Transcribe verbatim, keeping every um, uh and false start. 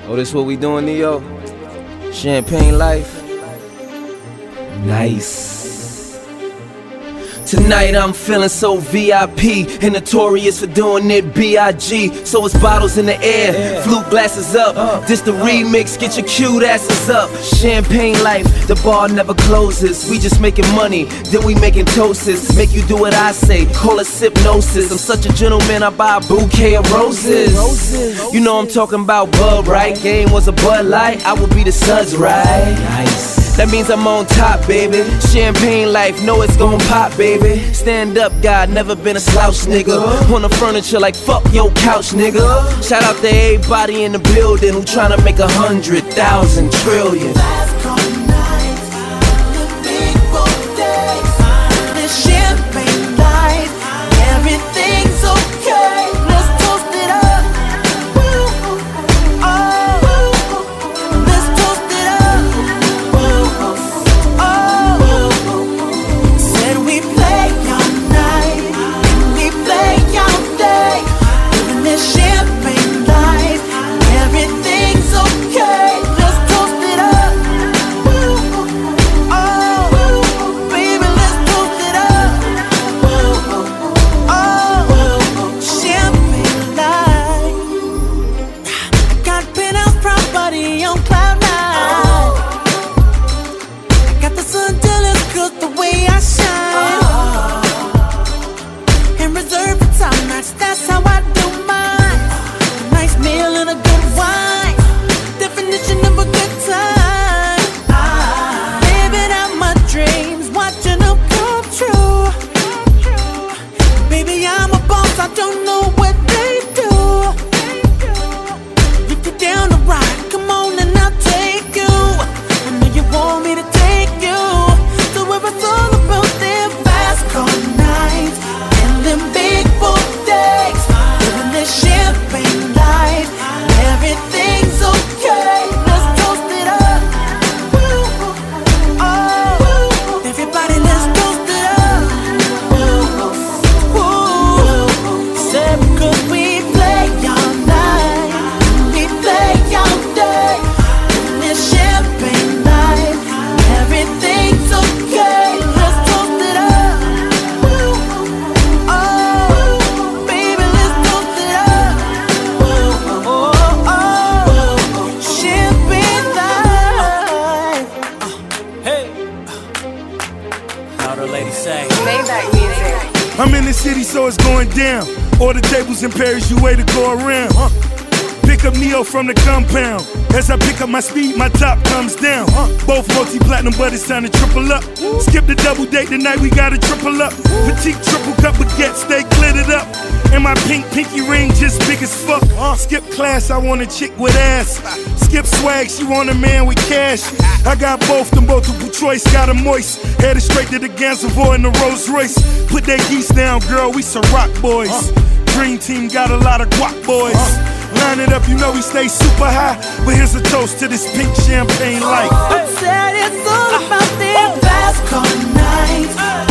Oh, this what we doing, Neo? Champagne life? Nice. Tonight I'm feeling so V I P and notorious for doing it B I G. So it's bottles in the air, flute glasses up. This the remix, get your cute asses up. Champagne life, the bar never closes. We just making money, then we making toasts. Make you do what I say, call it hypnosis. I'm such a gentleman, I buy a bouquet of roses. You know I'm talking about Bud, right? Game was a Bud Light, I would be the Suds, right? Nice. That means I'm on top, baby. Champagne life, know it's gon' pop, baby. Stand up, God, never been a slouch, nigga. On the furniture like fuck your couch, nigga. Shout out to everybody in the building who tryna make a hundred thousand trillion. Champagne life, everything's okay. Let's toast it up. Oh, let's toast it up. Oh, said we play all night and we play all day. Living this champagne life, everything's okay. Let's toast it up. Oh, baby, let's toast it up. Oh, champagne life. I got penthouse property on cloud nine. I got the sun till it's good the way I shine. And reserve for time nights, that's how I do mine. A nice meal and a good wine, definition of a good time. Living out my dreams, watching them come true. Baby, I'm a boss, I don't know what they do. If you're down to ride, come on and I'll take you. I know you want me to take you to where it's all about them fast car nights and them big boy days. Living this champagne life, everything's okay. Let's toast it up. Oh, everybody, let's toast it up. Ooh, said because we play all night, we play all day. Living this champagne life, everything's okay. Let's toast it up. Oh, baby, let's toast it up. Oh, oh, champagne life. Hey, how the lady say? Maybach music. I'm in the city, so it's going down. All the tables in Paris, you way to go around. Huh? Pick up Neo from the compound. As I pick up my speed, my top comes down. Huh? Both multi-platinum, but it's time to triple up. Skip the double date tonight, we gotta triple up. Petite triple cup baguette, stay glittered up. And my pink pinky ring just big as fuck. Skip class, I want a chick with ass. Skip swag, she want a man with cash. I got both, the multiple choice, got a moist. Headed straight to the Gansevoort in the Rolls Royce. Put that geese down, girl, we some rock boys. Dream team got a lot of guac boys. Line it up, you know we stay super high. But here's a toast to this pink champagne life. Said it's all about them fast car nights